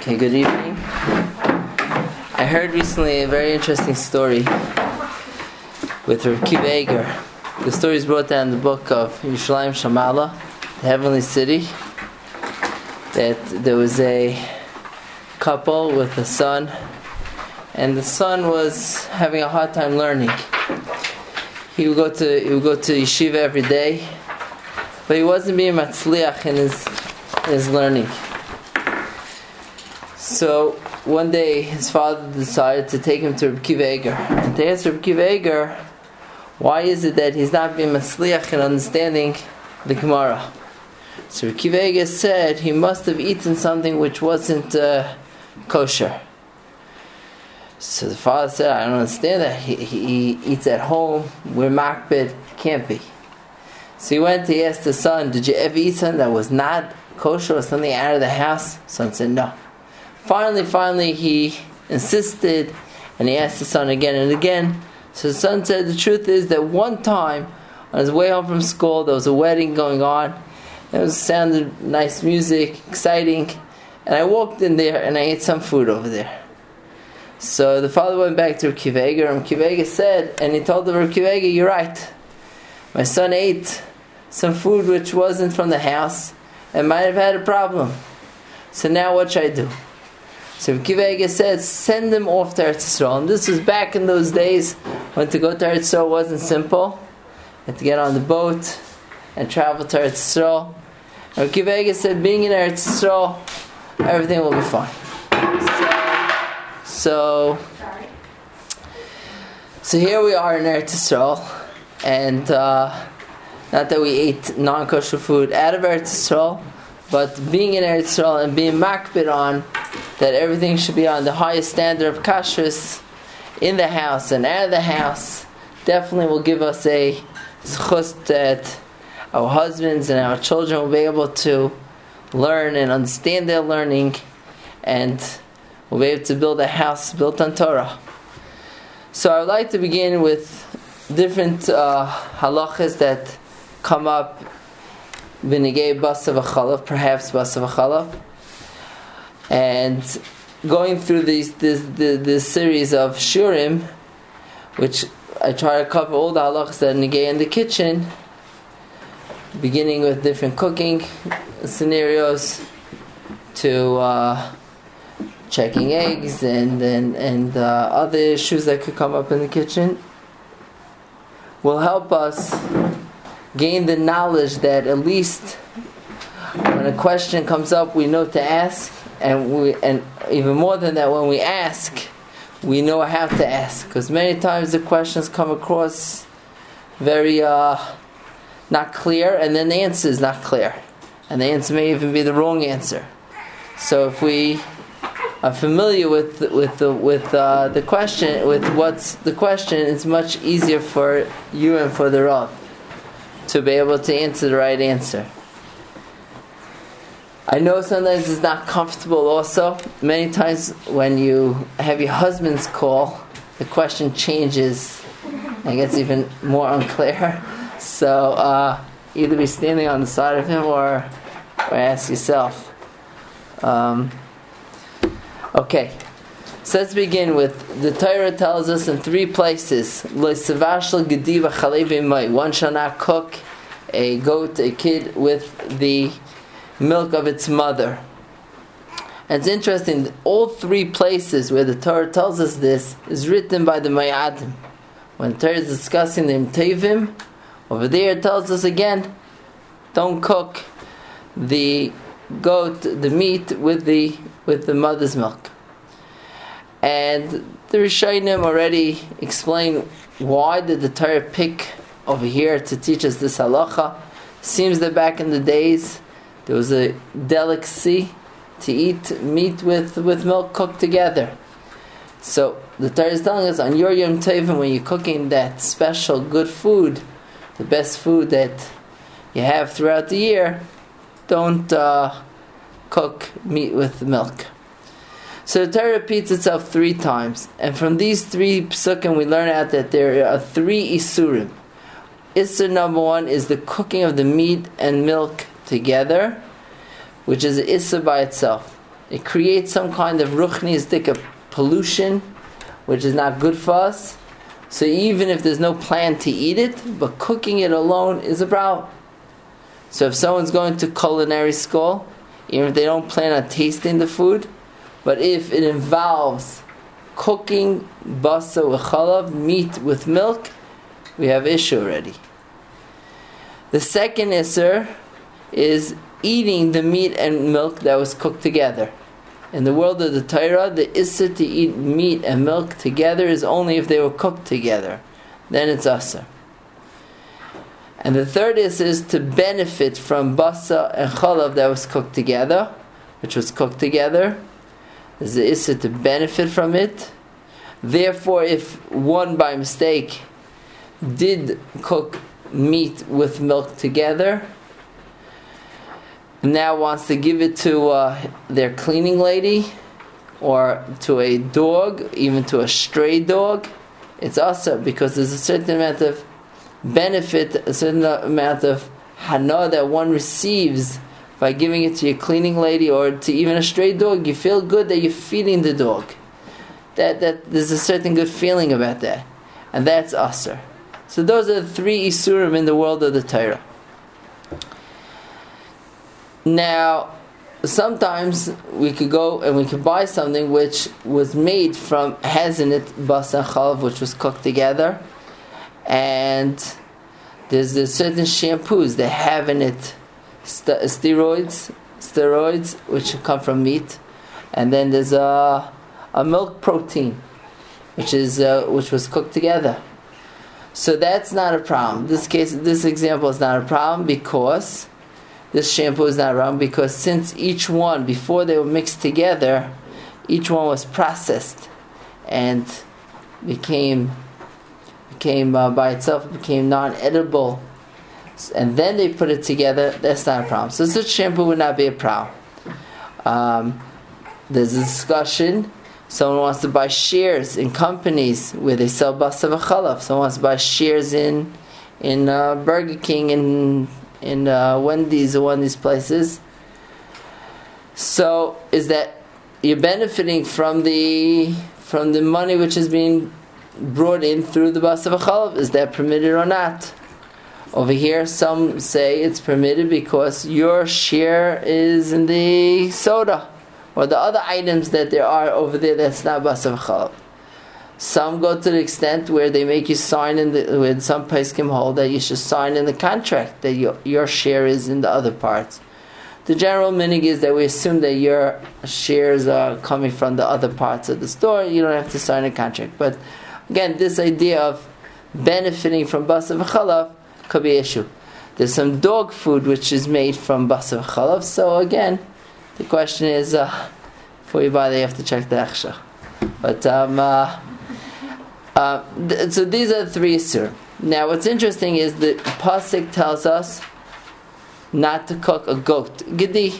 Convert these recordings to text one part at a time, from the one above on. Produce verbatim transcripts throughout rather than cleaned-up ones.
Okay, good evening. I heard recently a very interesting story with Reb Kiva Eger. The story is brought down in the book of Yerushalayim Shamala, the heavenly city, that there was a couple with a son, and the son was having a hard time learning. He would go to he would go to yeshiva every day, but he wasn't being matzliach in his in his learning. So one day his father decided to take him to Reb Kiva Eger and to ask Reb Kiva Eger, why is it that he's not being matzliach in understanding the Gemara? So Reb Kiva Eger said he must have eaten something which wasn't uh, kosher. So the father said, I don't understand that. He, he, he eats at home. We're makbid. Can't be. So he went to ask the son, did you ever eat something that was not kosher or something out of the house? Son said, no. Finally, finally, he insisted, and he asked the son again and again. So the son said, the truth is that one time, on his way home from school, there was a wedding going on. It was sounded nice music, exciting, and I walked in there and I ate some food over there. So the father went back to Reb Kiva Eger, and Reb Kiva Eger said, and he told the Reb Kiva Eger, you're right. My son ate some food which wasn't from the house and might have had a problem. So now what should I do? So Reb Kiva Eger said, send him off to Eretz Yisrael. And this was back in those days when to go to Eretz Yisrael wasn't simple. You had to get on the boat and travel to Eretz Yisrael. And Reb Kiva Eger said, being in Eretz Yisrael, everything will be fine. So, so, so here we are in Eretz Yisrael, and uh, not that we ate non-kosher food out of Eretz Yisrael, but being in Eretz Yisrael and being makbid on that everything should be on the highest standard of kashrus in the house and out of the house definitely will give us a zchus that our husbands and our children will be able to learn and understand their learning, and we'll be able to build a house built on Torah. So I would like to begin with different uh, halachas that come up b'negei basav v'chalav, perhaps basav v'chalav, and going through these this, this this series of shurim, which I try to cover all the halachas that negei in the kitchen, beginning with different cooking scenarios to uh, checking eggs and and and uh, other issues that could come up in the kitchen, will help us gain the knowledge that at least when a question comes up, we know to ask, and we and even more than that, when we ask, we know how to ask, because many times the questions come across very uh, not clear, and then the answer is not clear, and the answer may even be the wrong answer. So if we are familiar with with the with uh, the question, with what's the question, it's much easier for you and for the Rav to be able to answer the right answer. I know sometimes it's not comfortable also. Many times when you have your husband's call, the question changes and gets even more unclear. So uh, either be standing on the side of him or, or ask yourself. Um, okay, so let's begin with, the Torah tells us in three places, one shall not cook a goat, a kid, with the milk of its mother. And it's interesting, all three places where the Torah tells us this is written by the Mayadim. When the Torah is discussing the Imtevim, over there it tells us again, don't cook the goat, the meat, with the with the mother's milk. And the Rishonim already explain why did the Torah pick over here to teach us this halacha. Seems that back in the days there was a delicacy to eat meat with, with milk cooked together. So the Torah is telling us on your Yom Tovim, when you're cooking that special good food, the best food that you have throughout the year, don't uh, cook meat with milk. So the Torah repeats itself three times, and from these three psukim we learn out that there are three isurim. Isur number one is the cooking of the meat and milk together, which is an isur by itself. it creates some kind of ruchnistic pollution, which is not good for us. So even if there's no plan to eat it, but cooking it alone is a problem. So if someone's going to culinary school, even if they don't plan on tasting the food, but if it involves cooking basa with chalav, meat with milk, we have issue already. The second isser is eating the meat and milk that was cooked together. In the world of the Torah, the isser to eat meat and milk together is only if they were cooked together. Then it's asr. And the third isser is to benefit from basa and chalav that was cooked together, which was cooked together. There's the isser to benefit from it. Therefore, if one by mistake did cook meat with milk together, now wants to give it to uh, their cleaning lady or to a dog, even to a stray dog, it's also because there's a certain amount of benefit, a certain amount of hana that one receives by giving it to your cleaning lady or to even a stray dog. You feel good that you're feeding the dog. That that there's a certain good feeling about that, and that's asr. So those are the three isurim in the world of the Torah. Now, sometimes we could go and we could buy something which was made from, has in it basa and chalav, which was cooked together, and there's, there's certain shampoos that have in it st- steroids, steroids which come from meat, and then there's a a milk protein, which is uh, which was cooked together. So that's not a problem. This case, this example is not a problem because this shampoo is not wrong, because since each one, before they were mixed together, each one was processed and became became uh, by itself became non-edible, and then they put it together. That's not a problem. So such shampoo would not be a problem. Um, there's a discussion. Someone wants to buy shares in companies where they sell basa v'chalav. Someone wants to buy shares in in uh, Burger King and in uh, Wendy's or one of these places. So is that you're benefiting from the from the money which is being brought in through the basa v'chalav? Is that permitted or not? Over here, some say it's permitted because your share is in the soda or the other items that there are over there that's not basa v'chalav. Some go to the extent where they make you sign in the, with some poskim hold that you should sign in the contract that your your share is in the other parts. The general minig is that we assume that your shares are coming from the other parts of the store. You don't have to sign a contract. But again, this idea of benefiting from basa v'chalav could be an issue. There's some dog food which is made from basa v'chalav. So again, the question is, uh, before you buy, they have to check the hechshah. But um, uh, uh, th- so these are the three isur. Now, what's interesting is the pasuk tells us not to cook a goat, gedi,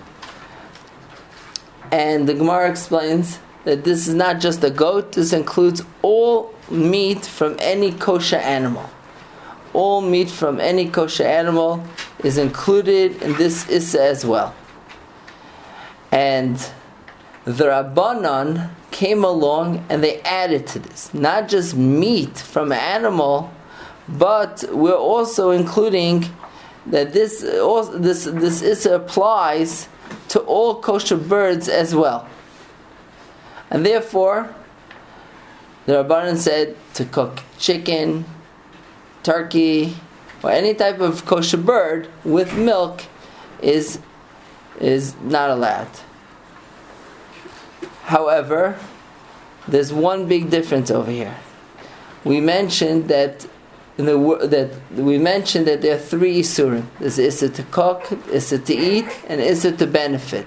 and the Gemara explains that this is not just a goat. This includes all meat from any kosher animal. All meat from any kosher animal is included in this issa as well. And the Rabbanan came along and they added to this. Not just meat from an animal, but we're also including that this also, this this issa applies to all kosher birds as well. And therefore, the Rabbanan said to cook chicken, turkey, or any type of kosher bird with milk is is not allowed. However, there's one big difference over here. We mentioned that in the that we mentioned that there are three isurim. There's issur to cook, issur to eat, and issur to benefit.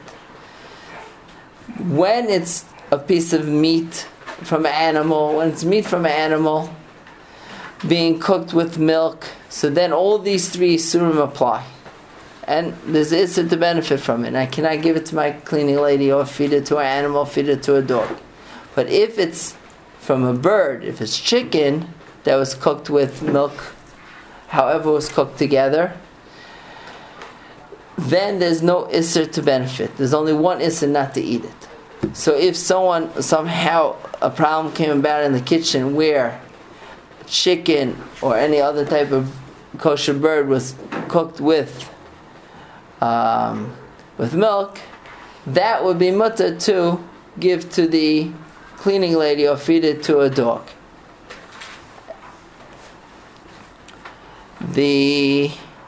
When it's a piece of meat from an animal, when it's meat from an animal being cooked with milk, so then all these three isurim apply. And there's issur to benefit from it. And I cannot give it to my cleaning lady or feed it to an animal, feed it to a dog. But if it's from a bird, if it's chicken that was cooked with milk, however it was cooked together, then there's no isser to benefit. There's only one isser not to eat it. So if someone, somehow a problem came about in the kitchen where chicken or any other type of kosher bird was cooked with um, with milk, that would be mutter to give to the cleaning lady or feed it to a dog. The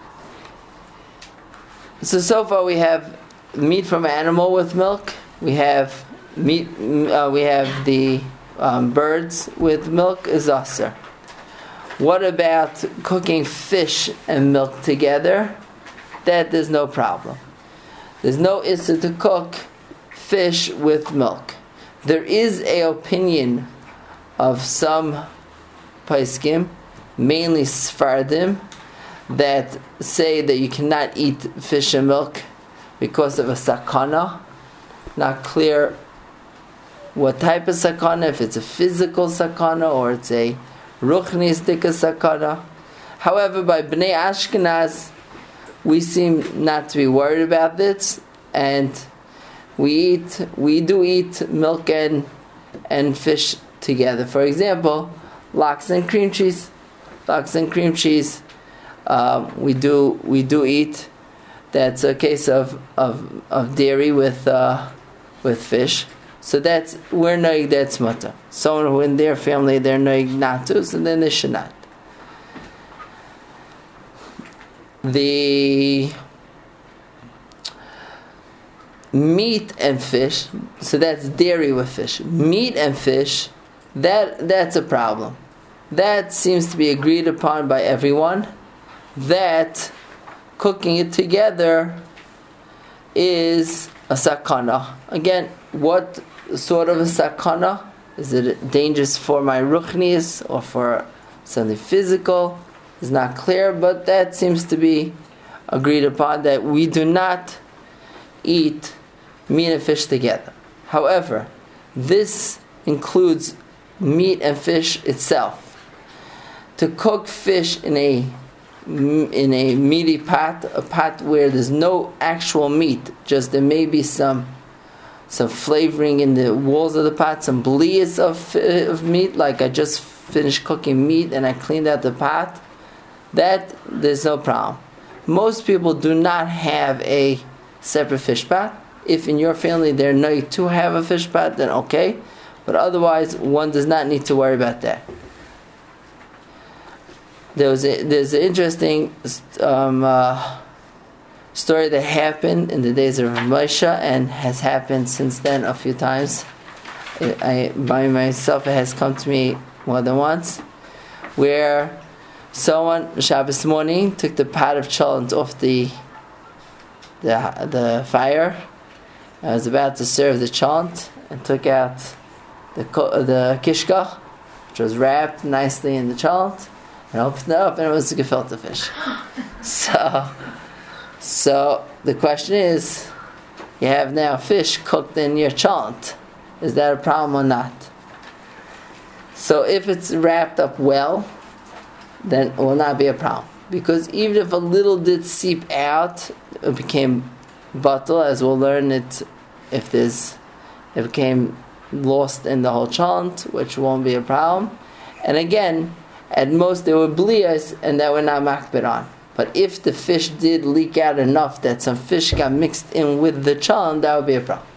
so so far we have meat from an animal with milk. We have meat. Uh, we have the um, birds with milk is aser. What about cooking fish and milk together? That there's no problem. There's no issue to cook fish with milk. There is a opinion of some poskim, mainly Sfardim, that say that you cannot eat fish and milk because of a sakana. Not clear what type of sakana, if it's a physical sakana or it's a ruchnistic sakana. However, by Bnei Ashkenaz, we seem not to be worried about this, and we eat, we do eat milk and and fish together. For example, lox and cream cheese, lox and cream cheese. Um, we do we do eat. That's a case of of, of dairy with uh, with fish. So that's we're noig that's mutter. Someone who in their family they're noig not to, so then they should not. The meat and fish, so that's dairy with fish. Meat and fish, that that's a problem. That seems to be agreed upon by everyone. That cooking it together is a sakana. Again, what sort of a sakana? Is it dangerous for my ruchnis or for something physical? It's not clear, but that seems to be agreed upon, that we do not eat meat and fish together. However, this includes meat and fish itself. To cook fish in a in a meaty pot, a pot where there's no actual meat, just there may be some some flavoring in the walls of the pot, some blias of, uh, of meat, like I just finished cooking meat and I cleaned out the pot, that there's no problem. Most people do not have a separate fish pot. If in your family they're known to have a fish pot, then okay, but otherwise one does not need to worry about that. There was a, there's an interesting um, uh, story that happened in the days of Moshe and has happened since then a few times. I, by myself, it has come to me more than once, where someone Shabbos morning took the pot of cholent off the the the fire. I was about to serve the cholent and took out the the kishka, which was wrapped nicely in the cholent. And opened it up, and it was a gefilte fish. So, so the question is, you have now fish cooked in your cholent. Is that a problem or not? So if it's wrapped up well, then it will not be a problem. Because even if a little did seep out, it became bottle, as we'll learn it if there's, it became lost in the whole cholent, which won't be a problem. And again, at most there were blias, and that we're not makbid on. But if the fish did leak out enough that some fish got mixed in with the cholent, that would be a problem.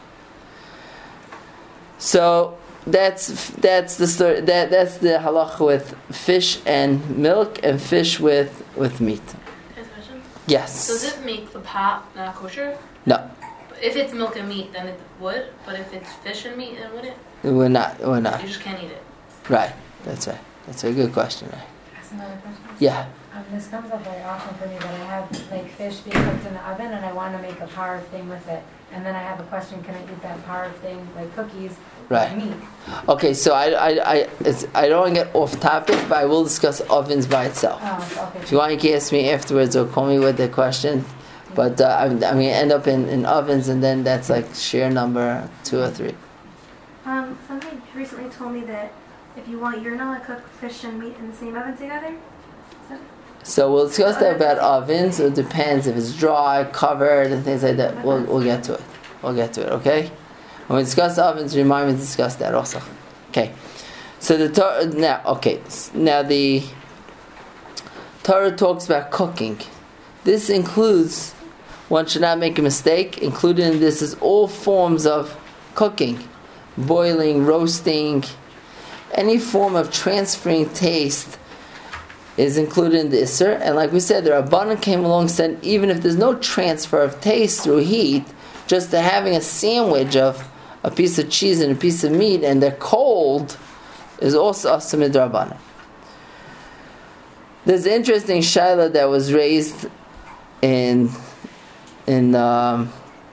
So that's that's the story. That that's the halacha with fish and milk, and fish with with meat. Can I ask a question? Yes. Does it make the pot not kosher? No. If it's milk and meat, then it would. But if it's fish and meat, it wouldn't. We're not. We're not. You just can't eat it. Right. That's right. That's a good question, right? Ask another question? Yeah. Um, this comes up very often for me, that I have like fish being cooked in the oven and I want to make a parve thing with it. And then I have a question, can I eat that parve thing, like cookies, Right. with meat? Okay, so I, I, I, it's, I don't want to get off topic, but I will discuss ovens by itself. Oh, okay. If you want, you can ask me afterwards or call me with the question. But uh, I'm, I'm going to end up in, in ovens, and then that's like share number two or three. Um, somebody recently told me that if you want, you're not allowed to cook fish and meat in the same oven together. Is that So we'll discuss that about ovens. It depends if it's dry, covered, and things like that. We'll we'll get to it. We'll get to it. Okay. When we discuss ovens, remind me to discuss that also. Okay. So the Torah now. Okay. Now the Torah talks about cooking. This includes. One should not make a mistake. Included in this is all forms of cooking, boiling, roasting, any form of transferring taste is included in the Isser. And like we said, the Rabbanan came along and said, even if there's no transfer of taste through heat, just to having a sandwich of a piece of cheese and a piece of meat, and they're cold, is also Asur Midrabanan. There's an interesting shaila that was raised in in um,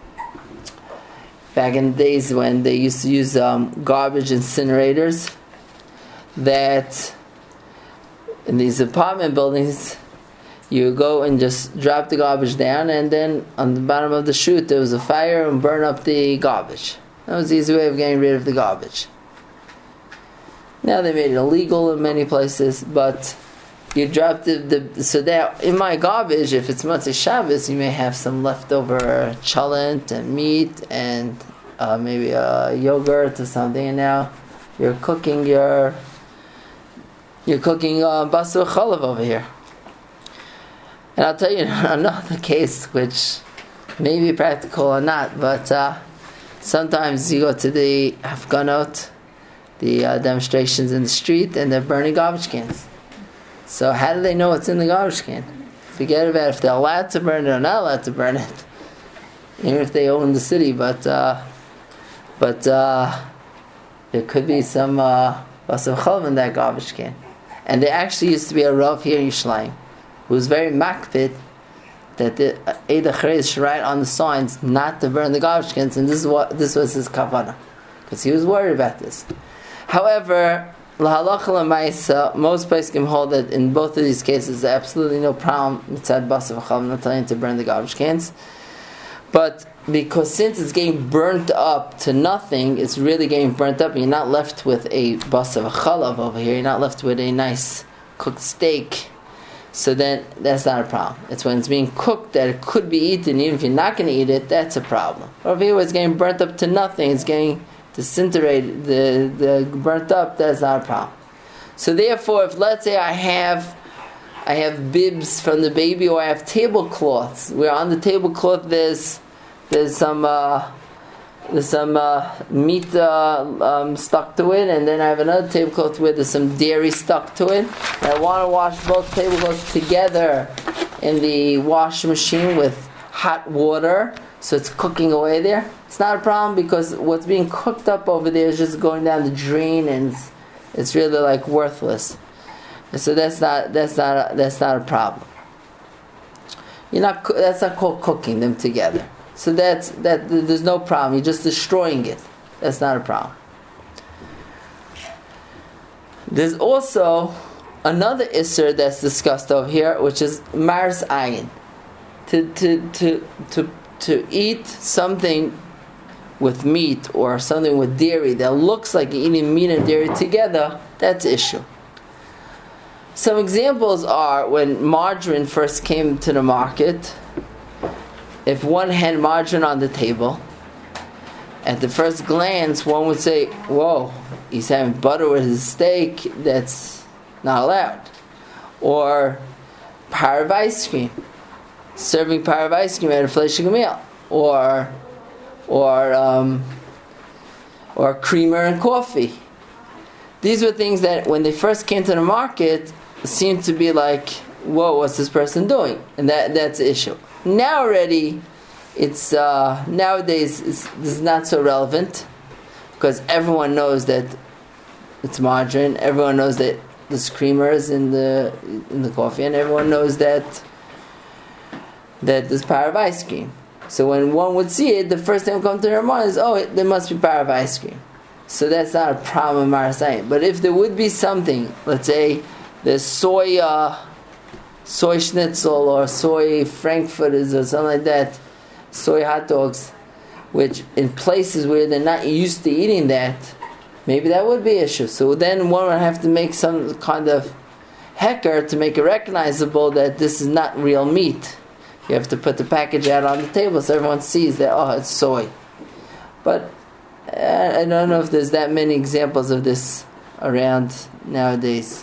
back in the days when they used to use um, garbage incinerators, that in these apartment buildings you go and just drop the garbage down, and then on the bottom of the chute there was a fire and burn up the garbage. That was the easy way of getting rid of the garbage. Now they made it illegal in many places, but you drop the, the so that in my garbage, if it's Motzei Shabbos, you may have some leftover cholent and meat and uh, maybe a yogurt or something, and now you're cooking your you're cooking uh, basar chalav over here. And I'll tell you another case which may be practical or not, but uh, sometimes you go to the Hafganot, the uh, demonstrations in the street, and they're burning garbage cans. So how do they know what's in the garbage can? Forget about if they're allowed to burn it or not allowed to burn it, even if they own the city. But uh, but uh, there could be some basar chalav in that garbage can. And there actually used to be a Rav here in Yerushalayim who was very makpid that the Eid HaCharez should write on the signs not to burn the garbage cans, and this is what this was his kavanah, because he was worried about this. However, L'halacha l'maisa, most places can hold that in both of these cases there's absolutely no problem mitzad basar chalav, not telling you to burn the garbage cans. But because since it's getting burnt up to nothing, it's really getting burnt up, and you're not left with a basar chalav over here, you're not left with a nice cooked steak, so then that's not a problem. It's when it's being cooked that it could be eaten, even if you're not going to eat it, that's a problem. Over here, it's getting burnt up to nothing, it's getting disintegrated, the, the burnt up, that's not a problem. So therefore, if let's say I have I have bibs from the baby, or I have tablecloths, where on the tablecloth there's there's some uh, there's some uh, meat uh, um, stuck to it, and then I have another tablecloth where there's some dairy stuck to it, and I want to wash both tablecloths together in the washing machine with hot water, so it's cooking away there. It's not a problem, because what's being cooked up over there is just going down the drain, and it's, it's really like worthless. And so that's not that's not a, that's not a problem. You're not that's not called cooking them together. So that's that. There's no problem. You're just destroying it. That's not a problem. There's also another isser that's discussed over here, which is mars ayin, to to to to to eat something with meat or something with dairy that looks like eating meat and dairy together. That's an issue. Some examples are when margarine first came to the market. If one had margarine on the table, at the first glance one would say, whoa, he's having butter with his steak, that's not allowed. Or par of ice cream, serving par of ice cream at a fleshig meal, or or um, or creamer and coffee. These were things that when they first came to the market seemed to be like, whoa, what's this person doing? And that that's the issue. Now already, it's uh, nowadays it's, it's not so relevant, because everyone knows that it's margarine. Everyone knows that there's creamers in the in the coffee, and everyone knows that that there's par of ice cream. So when one would see it, the first thing that would come to their mind is, oh, it, there must be par of ice cream. So that's not a problem in Marasayim. But if there would be something, let's say there's soy uh, soy schnitzel or soy frankfurters or something like that, soy hot dogs, which in places where they're not used to eating that, maybe that would be an issue. So then one would have to make some kind of hecker to make it recognizable that this is not real meat. You have to put the package out on the table so everyone sees that, oh, it's soy. But uh, I don't know if there's that many examples of this around nowadays.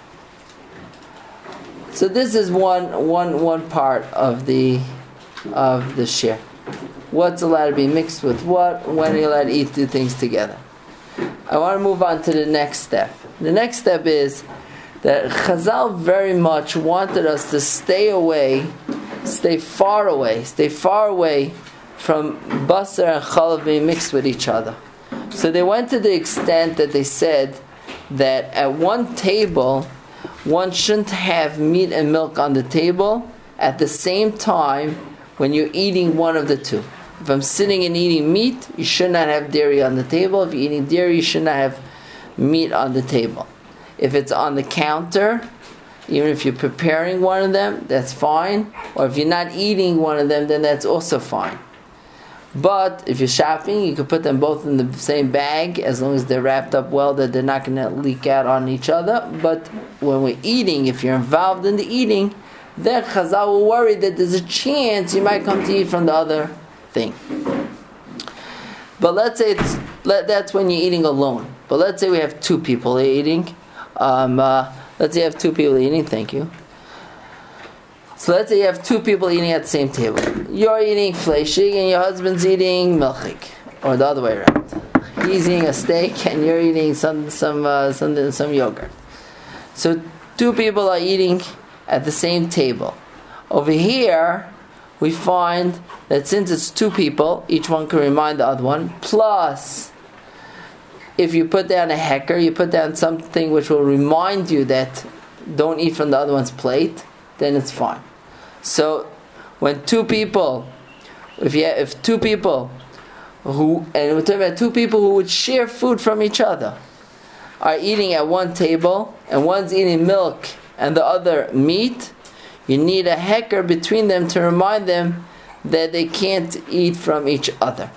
So this is one, one, one part of the of the share. What's allowed to be mixed with what? When are you allowed to eat two things together? I want to move on to the next step. The next step is that Chazal very much wanted us to stay away, stay far away, stay far away from basar and chalav being mixed with each other. So they went to the extent that they said that at one table, one shouldn't have meat and milk on the table at the same time when you're eating one of the two. If I'm sitting and eating meat, you should not have dairy on the table. If you're eating dairy, you should not have meat on the table. If it's on the counter, even if you're preparing one of them, that's fine. Or if you're not eating one of them, then that's also fine. But if you're shopping, you can put them both in the same bag as long as they're wrapped up well, that they're not going to leak out on each other. But when we're eating, if you're involved in the eating, then Chazal will worry that there's a chance you might come to eat from the other thing. But let's say it's let, that's when you're eating alone. But let's say we have two people eating. Um, uh, let's say you have two people eating. Thank you. So let's say you have two people eating at the same table. You're eating fleishig and your husband's eating milchig, or the other way around. He's eating a steak and you're eating some some uh, some some yogurt. So two people are eating at the same table. Over here, we find that since it's two people, each one can remind the other one. Plus, if you put down a hecker, you put down something which will remind you that don't eat from the other one's plate, then it's fine. So, when two people, if you have, if two people who, and we're talking about two people who would share food from each other, are eating at one table, and one's eating milk and the other meat, you need a hecker between them to remind them that they can't eat from each other.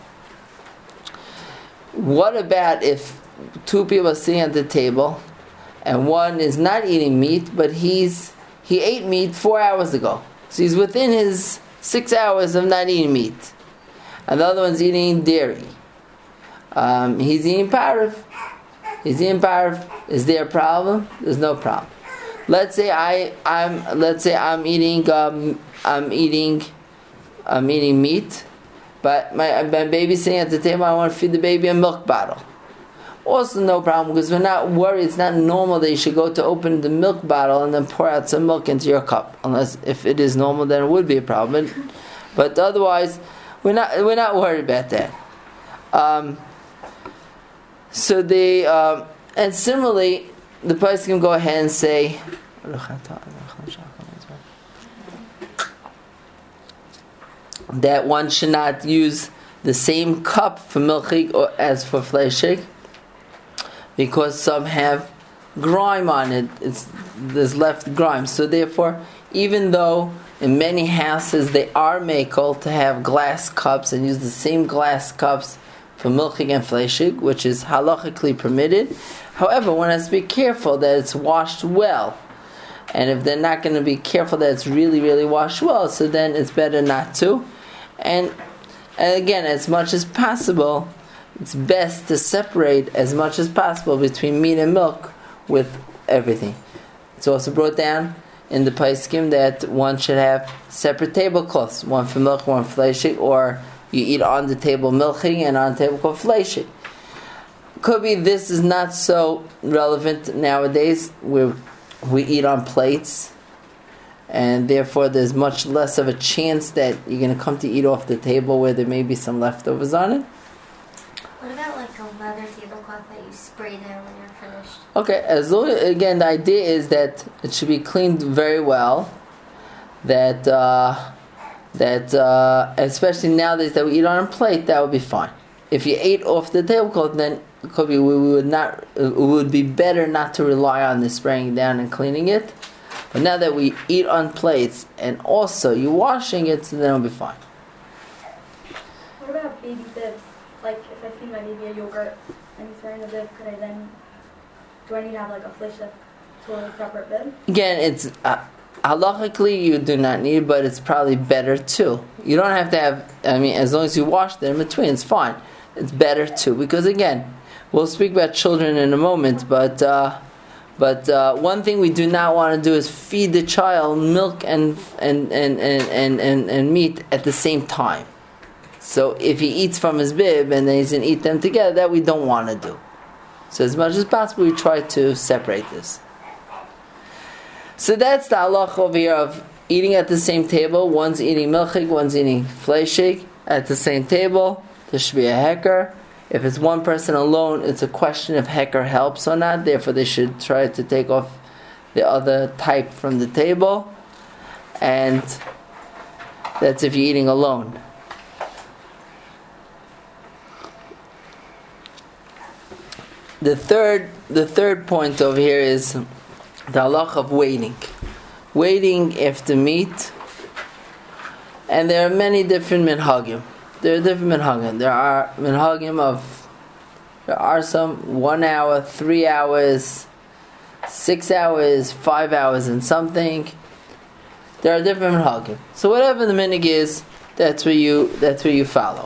What about if two people are sitting at the table and one is not eating meat, but he's he ate meat four hours ago, so he's within his six hours of not eating meat, and the other one's eating dairy. Um, he's eating parv. He's eating parv. Is there a problem? There's no problem. Let's say I I'm let's say I'm eating um, I'm eating I'm eating meat, but my my baby's sitting at the table. I want to feed the baby a milk bottle. Also no problem, because we're not worried. It's not normal that you should go to open the milk bottle and then pour out some milk into your cup. Unless if it is normal, then it would be a problem. But otherwise, we're not we're not worried about that. Um, so the um, and similarly, the person can go ahead and say that one should not use the same cup for milchig or as for fleishig, because some have grime on it. It's there's left grime. So therefore, even though in many houses they are makel to have glass cups and use the same glass cups for milchig and fleishig, which is halachically permitted, however, one has to be careful that it's washed well. And if they're not going to be careful that it's really, really washed well, so then it's better not to. And, and again, as much as possible, it's best to separate as much as possible between meat and milk with everything. It's also brought down in the Paiskim that one should have separate tablecloths, one for milk, one for fleishig, or you eat on the table milchig and on the table called fleishig. Could be this is not so relevant nowadays, where we eat on plates, and therefore there's much less of a chance that you're going to come to eat off the table where there may be some leftovers on it. What about like a leather tablecloth that you spray down when you're finished? Okay, as long again the idea is that it should be cleaned very well. That uh, that uh, especially nowadays that we eat on a plate, that would be fine. If you ate off the tablecloth, then it could be we would not. It would be better not to rely on the spraying down and cleaning it. But now that we eat on plates and also you're washing it, so then it'll be fine. What about baby bibs? Like if I feed my baby a yogurt and he's wearing a bib, could I then, do I need to have like a flesh dip Totally separate bib? Again, it's uh, halachically you do not need, but it's probably better too. You don't have to have. I mean, as long as you wash them in between, it's fine. It's better too, because again, we'll speak about children in a moment, but uh, but uh, one thing we do not want to do is feed the child milk and and and, and, and, and and meat at the same time. So if he eats from his bib and then he's going to eat them together, that we don't want to do. So as much as possible, we try to separate this. So that's the halacha over here of eating at the same table. One's eating milchig, one's eating fleischig at the same table. There should be a heker. If it's one person alone, it's a question if heker helps or not. Therefore, they should try to take off the other type from the table. And that's if you're eating alone. The third, the third point over here is the halacha of waiting. Waiting after meat. And there are many different minhagim. There are different minhagim. There are minhagim of, there are some one hour, three hours, six hours, five hours and something. There are different minhagim. So whatever the minhag is, that's where you, that's where you follow.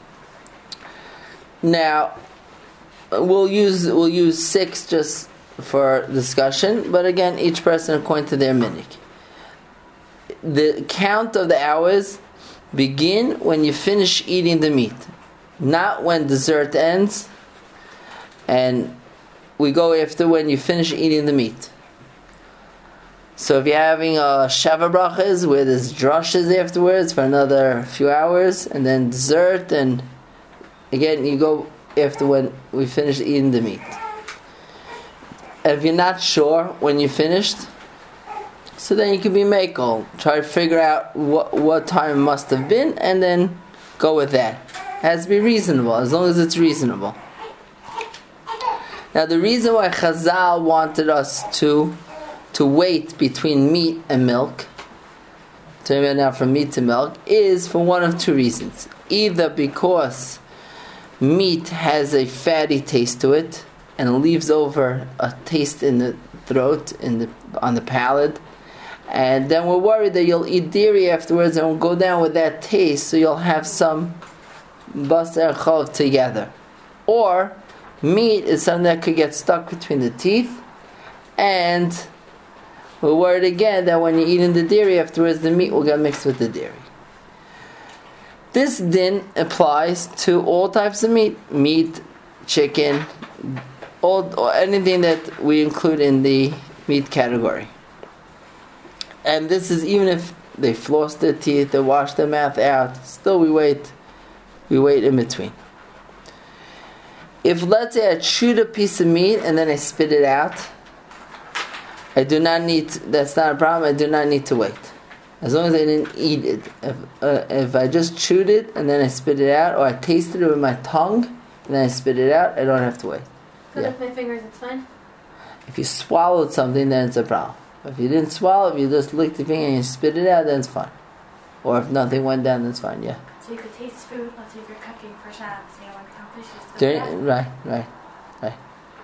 Now, We'll use we'll use six just for discussion, but again, each person according to their minhag. The count of the hours begin when you finish eating the meat, not when dessert ends, and we go after when you finish eating the meat. So if you're having a Shava Brachas where there's drushes afterwards for another few hours, and then dessert, and again you go after when we finish eating the meat. If you're not sure when you finished, so then you can be makel. Try to figure out what what time it must have been, and then go with that. It has to be reasonable, as long as it's reasonable. Now the reason why Chazal wanted us to to wait between meat and milk, turning now from meat to milk, is for one of two reasons. Either because meat has a fatty taste to it and leaves over a taste in the throat, in the on the palate, and then we're worried that you'll eat dairy afterwards and will go down with that taste, so you'll have some basar chov together. Or meat is something that could get stuck between the teeth, and we're worried again that when you're eating the dairy afterwards, the meat will get mixed with the dairy. This din applies to all types of meat, meat, chicken, all, or anything that we include in the meat category. And this is even if they floss their teeth, they wash their mouth out, still we wait, we wait in between. If let's say I chewed a piece of meat and then I spit it out, I do not need, that's not a problem, I do not need to wait. As long as I didn't eat it. If, uh, if I just chewed it and then I spit it out, or I tasted it with my tongue and then I spit it out, I don't have to wait. So Yeah. with my fingers, it's fine? If you swallowed something, then it's a problem. If you didn't swallow, if you just licked your finger and you spit it out, then it's fine. Or if nothing went down, that's fine, yeah. So you could taste food, let's say if you're cooking for Shabbos, you know, like how fish is cooked. During, right, right, right.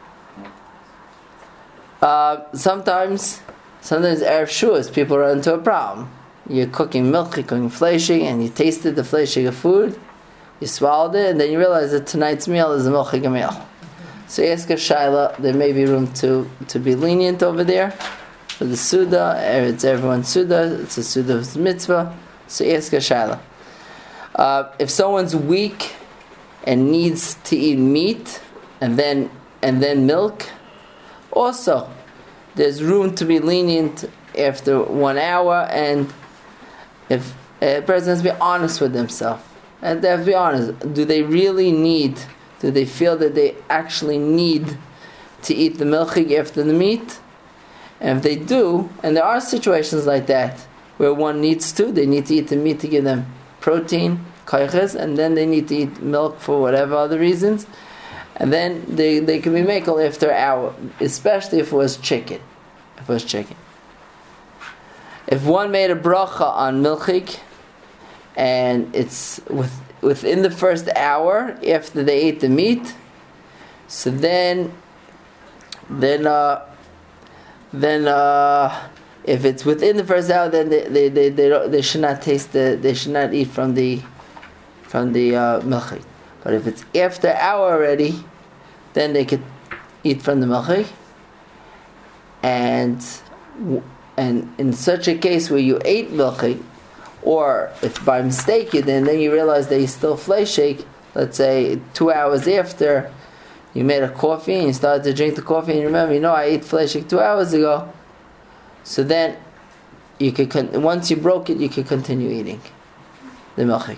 Uh, sometimes, sometimes Erev Shavuos, people run into a problem. You're cooking milk, you're cooking fleischig, and you tasted the fleischig of food, you swallowed it, and then you realize that tonight's meal is a milchig meal. So you ask a shaila, there may be room to, to be lenient over there. For the Suda, it's everyone's Suda, it's a Suda's mitzvah, so you ask a shaila. Uh, if someone's weak and needs to eat meat, and then and then milk, also, there's room to be lenient after one hour, and if a person has to be honest with themselves, and they have to be honest, do they really need, do they feel that they actually need to eat the milchig after the meat? And if they do, and there are situations like that, where one needs to, they need to eat the meat to give them protein, kaiches, and then they need to eat milk for whatever other reasons, and then they, they can be mekel after an hour, especially if it was chicken. If it was chicken. If one made a bracha on milchig, and it's with, within the first hour after they ate the meat, so then, then uh, then uh, if it's within the first hour, then they they they they, don't, they should not taste the they should not eat from the from the uh, milchik. But if it's after hour already, then they could eat from the milchik. And and in such a case where you ate milchik, or if by mistake you then then you realize that you still fleshik, let's say two hours after you made a coffee and you started to drink the coffee and you remember, you know, I ate fleshik two hours ago. So then you could con- once you broke it, you could continue eating the milchik.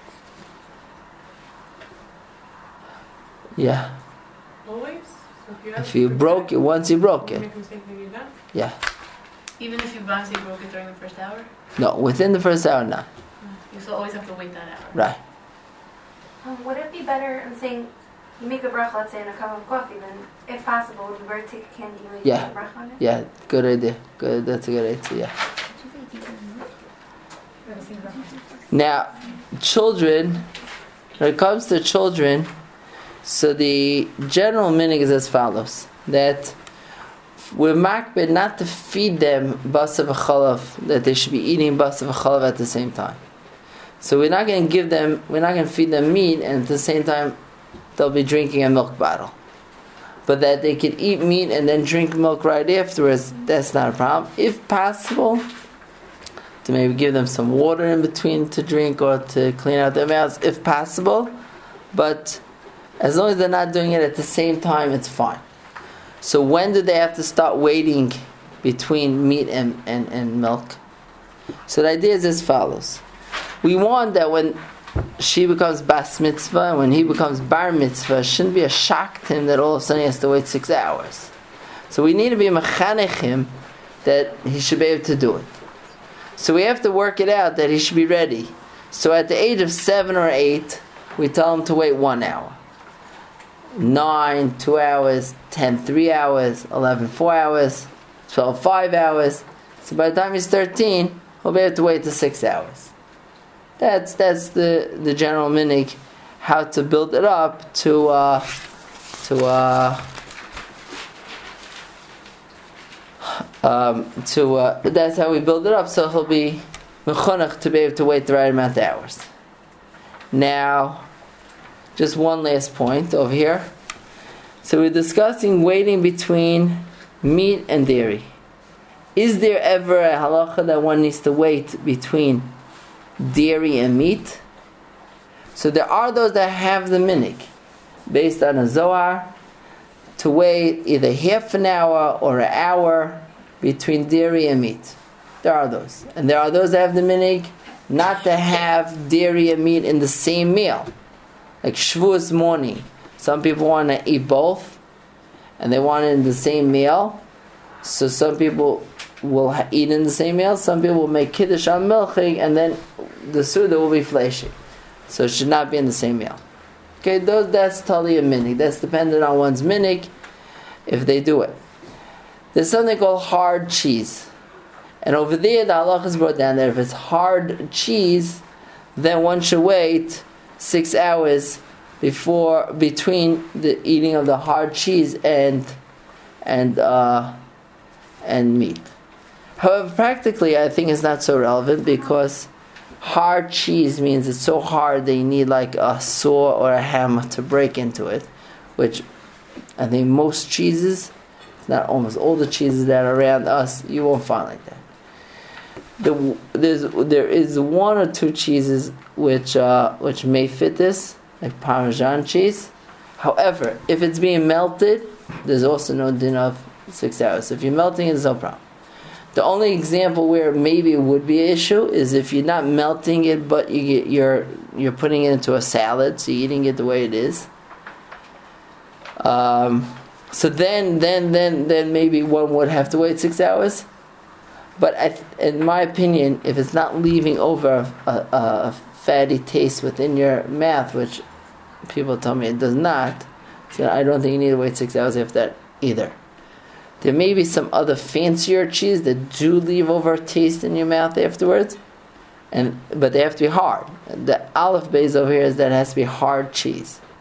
Yeah. Always? So if you, have If you broke it, once you broke it. make a mistake, then you're done? Yeah. Even if you bounce, you broke it during the first hour? No, within the first hour, no. You still always have to wait that hour. Right. Um, would it be better, I'm saying, you make a bracha, let's say, in a cup of coffee, then, if possible, would you better take a candy and Yeah. make a bracha on it? Yeah, good idea. Good, that's a good idea. Yeah. Now, children, when it comes to children, so the general meaning is as follows: that we're makbid not to feed them basa v'chalav, that they should be eating basa v'chalav at the same time. So we're not going to give them, we're not going to feed them meat, and at the same time they'll be drinking a milk bottle. But that they could eat meat and then drink milk right afterwards, that's not a problem. If possible, to maybe give them some water in between to drink or to clean out their mouths, if possible. But as long as they're not doing it at the same time, it's fine. So when do they have to start waiting between meat and, and, and milk? So the idea is as follows. We want that when she becomes bas mitzvah, when he becomes bar mitzvah, it shouldn't be a shock to him that all of a sudden he has to wait six hours. So we need to be mechanech him that he should be able to do it. So we have to work it out that he should be ready. So at the age of seven or eight, we tell him to wait one hour. Nine, two hours, ten, three hours, eleven, four hours, twelve, five hours. So by the time he's thirteen, he'll be able to wait to six hours. That's that's the, the general minig, how to build it up to uh, to uh, um, to uh, that's how we build it up. So he'll be mechonach to be able to wait the right amount of hours. Now, just one last point over here. So we're discussing waiting between meat and dairy. Is there ever a halacha that one needs to wait between dairy and meat? So there are those that have the minig, based on a Zohar, to wait either half an hour or an hour between dairy and meat. There are those. And there are those that have the minig not to have dairy and meat in the same meal. Like Shavuos morning. Some people want to eat both, and they want it in the same meal. So some people will ha- eat in the same meal. Some people will make kiddush on milchig, and then the suda will be fleshing. So it should not be in the same meal. Okay, those, that's totally a minig. That's dependent on one's minig, if they do it. There's something called hard cheese. And over there, the halach is brought down that if it's hard cheese, then one should wait six hours before between the eating of the hard cheese and and uh, and meat. However, practically, I think it's not so relevant because hard cheese means it's so hard that you need like a saw or a hammer to break into it, which I think most cheeses, not almost all the cheeses that are around us, you won't find like that. The, there's there is one or two cheeses which uh, which may fit this, like Parmesan cheese. However, if it's being melted, there's also no din of six hours. So if you're melting it, there's no problem. The only example where maybe it would be an issue is if you're not melting it, but you get, you're you're putting it into a salad, so you're eating it the way it is. Um, so then, then, then, then maybe one would have to wait six hours. But I th- in my opinion, if it's not leaving over a, a, a fatty taste within your mouth, which people tell me it does not, so I don't think you need to wait six hours after that either. There may be some other fancier cheese that do leave over taste in your mouth afterwards, and but they have to be hard. The aleph base over here is that it has to be hard cheese.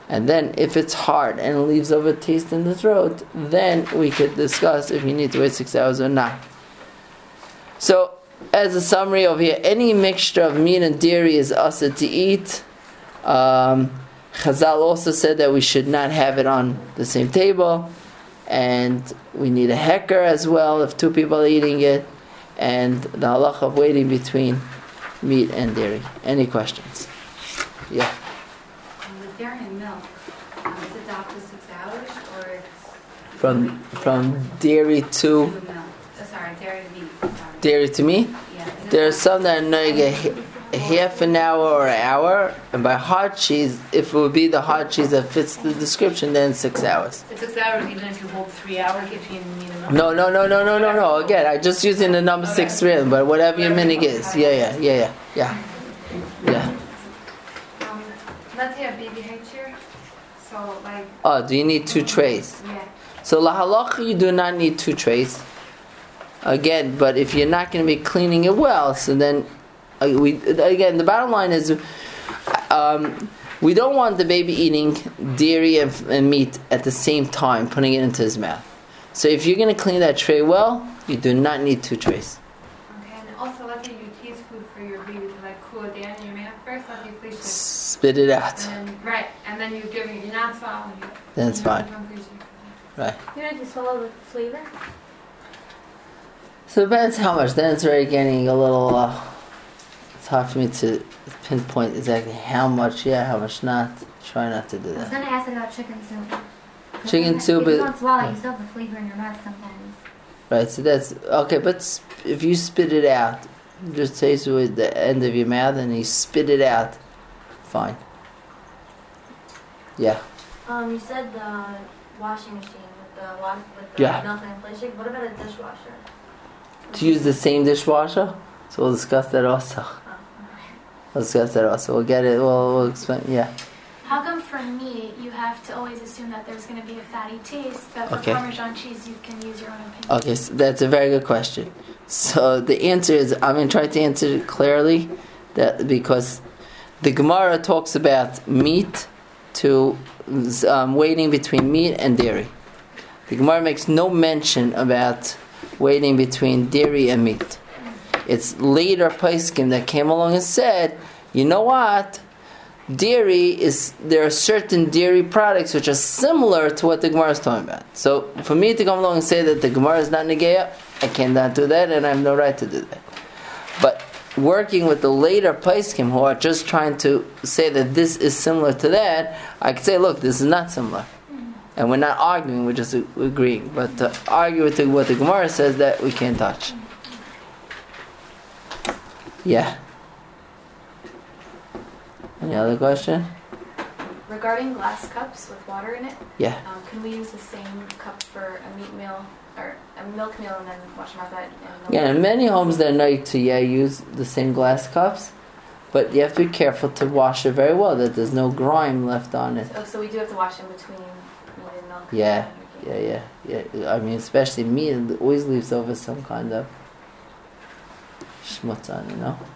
And then if it's hard and it leaves over taste in the throat, then we could discuss if you need to wait six hours or not. So, as a summary over here, any mixture of meat and dairy is usher to eat. Um, Chazal also said that we should not have it on the same table. And we need a hecker as well if two people are eating it. And the halacha of waiting between meat and dairy. Any questions? Yeah. Um, with dairy and milk, um, is it docked to six hours or it's From from dairy to to milk? Oh, sorry, dairy to meat. Sorry. dairy to meat. Yeah. Is it There's docked- some that are knowing a, h- a half an hour or an hour, and by hard cheese, if it would be the hard cheese that fits the description, then six hours. It's six hours even if you hold three hours if you need a milk. No, no, no, no, no, no, no. Again, I just using the number six rhythm, but whatever your minig is. Yeah, yeah, yeah, yeah, yeah, yeah. Um, let's say a baby height here. So like, Oh, do you need two trays? yeah. So lahalacha, you do not need two trays. Again, but if you're not going to be cleaning it well, so then uh, we again the bottom line is, um, we don't want the baby eating dairy and, and meat at the same time, putting it into his mouth. So if you're going to clean that tray well, you do not need two trays. Okay, and also let's say you taste food for your baby to like cool it down in your mouth first. Let's say you place it. Spit it out. And then, right, and then you give it, you're not swallowing it. Then it's You know, fine. don't place it. Right. You don't have to swallow the flavor? So it depends how much. Then it's already getting a little. Uh, it's hard for me to pinpoint exactly how much. Yeah, how much not. Try not to do I was that. gonna ask about chicken soup. Chicken soup If you is- don't swallow, yeah. you still have the flavor in your mouth sometimes. Right. So that's okay. But sp- if you spit it out, just taste it with the end of your mouth, and you spit it out. Fine. Yeah. Um, you said the washing machine with the wa- with the Yeah. milk and inflation. What about a dishwasher? To use the same dishwasher. So we'll discuss that also. Oh, We'll discuss that also. We'll get it. We'll, we'll explain. Yeah. How come for meat you have to always assume that there's going to be a fatty taste, but for Okay. Parmesan cheese you can use your own opinion? Okay, so that's a very good question. So the answer is, I'm going to try to answer it clearly, that because the Gemara talks about meat to um, waiting between meat and dairy. The Gemara makes no mention about waiting between dairy and meat. It's later poskim that came along and said, you know what? Dairy is, there are certain dairy products which are similar to what the Gemara is talking about. So for me to come along and say that the Gemara is not Negeya, I cannot do that, and I have no right to do that. But working with the later poskim who are just trying to say that this is similar to that, I could say, look, this is not similar. And we're not arguing, we're just agreeing. But to argue with the, what the Gemara says, that we can't touch. Yeah. Any other question? Regarding glass cups with water in it, Yeah. um, can we use the same cup for a meat meal or a milk meal and then wash them out that? And Yeah, in many homes they're known to yeah use the same glass cups, but you have to be careful to wash it very well, that there's no grime left on it. Oh, so we do have to wash in between meat and milk. Yeah, yeah, yeah, yeah. I mean, especially meat, it always leaves over some kind of schmutz on, you know?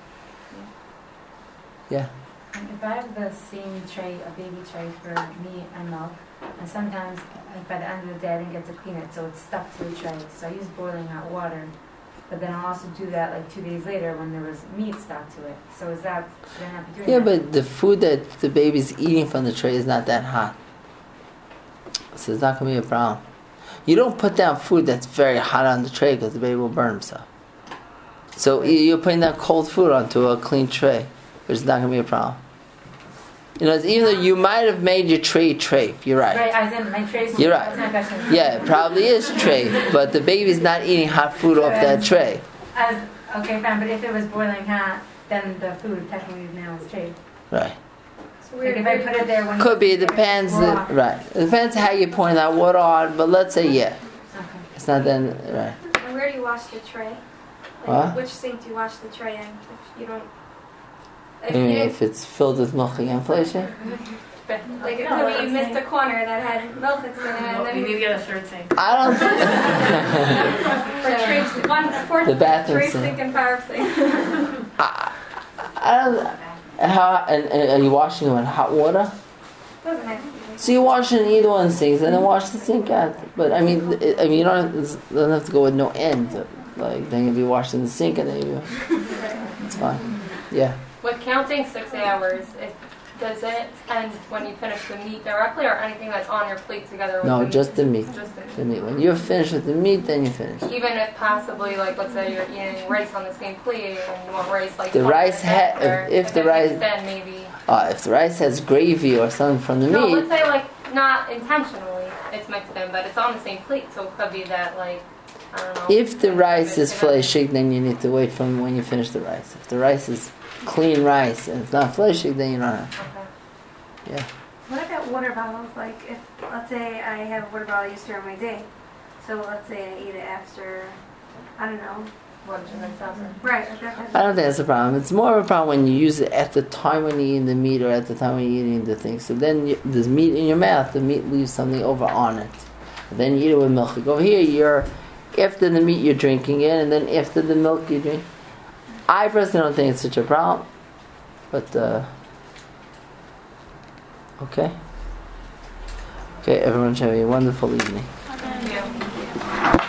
Yeah. If I have the same tray, a baby tray for meat and milk, and sometimes like by the end of the day I didn't get to clean it, so it's stuck to the tray. So I use boiling hot water, but then I'll also do that like two days later when there was meat stuck to it. So is that, should I not be doing Yeah, that? but the food that the baby's eating from the tray is not that hot. So it's not going to be a problem. You don't put down food that's very hot on the tray because the baby will burn himself. So you- you're putting down cold food onto a clean tray, which is not going to be a problem. You know, it's even though you might have made your tray tray, you're right. Right, I was in my trays. You're right. That's my question. Yeah, it probably is tray, but the baby's not eating hot food off that tray. I was, okay, fine, but if it was boiling hot, then the food technically now is tray. Right. So Like if I put it there when Could be, it depends. Raw. Right. It depends how you point that water on, but let's say yeah. Okay. It's not then, right. And where do you wash the tray? Like, What? which sink do you wash the tray in? If you don't. If I mean, you, if it's filled with milk and inflation. like, if maybe you missed a corner that had milk in it, and We then need to you, get a third tank. I don't for tray, one, a fourth The bathroom tray sink. sink and power sink. I, I don't. How and, and are you washing them in hot water? Well, Doesn't have to be. So you wash in either one of the sinks and then wash the sink out. But I mean, it, I mean, you don't have, it doesn't have to go with no end. Like then you'll be washing the sink and then you. It's fine. Yeah. With counting six hours, it, does it end when you finish the meat directly, or anything that's on your plate together with No, the just meat? the meat. Just the meat. The meat. When you're finished with the meat, then you finish. Even if possibly, like, let's say you're eating rice on the same plate and you want rice like The twenty rice minutes ha- after, if- if the then rice- then maybe. Uh, if the rice has gravy or something from the No, meat, let's say like not intentionally it's mixed in, but it's on the same plate, so it could be that like I don't know. if the rice is Mix it up. fleshig, then you need to wait from when you finish the rice. If the rice is clean rice and it's not fleshig, then you don't have. Okay. Yeah. What about water bottles? Like, if, let's say I have a water bottle used during my day. So let's say I eat it after, I don't know. Lunch and then supper. Right. like that kind of- I don't think that's a problem. It's more of a problem when you use it at the time when you're eating the meat or at the time when you're eating the thing. So then you, there's meat in your mouth, the meat leaves something over on it. Then you eat it with milk. You go here, you're, after the meat you're drinking it, and then after the milk you drink. I personally don't think it's such a problem. But, uh, okay. Okay, everyone should have a wonderful evening.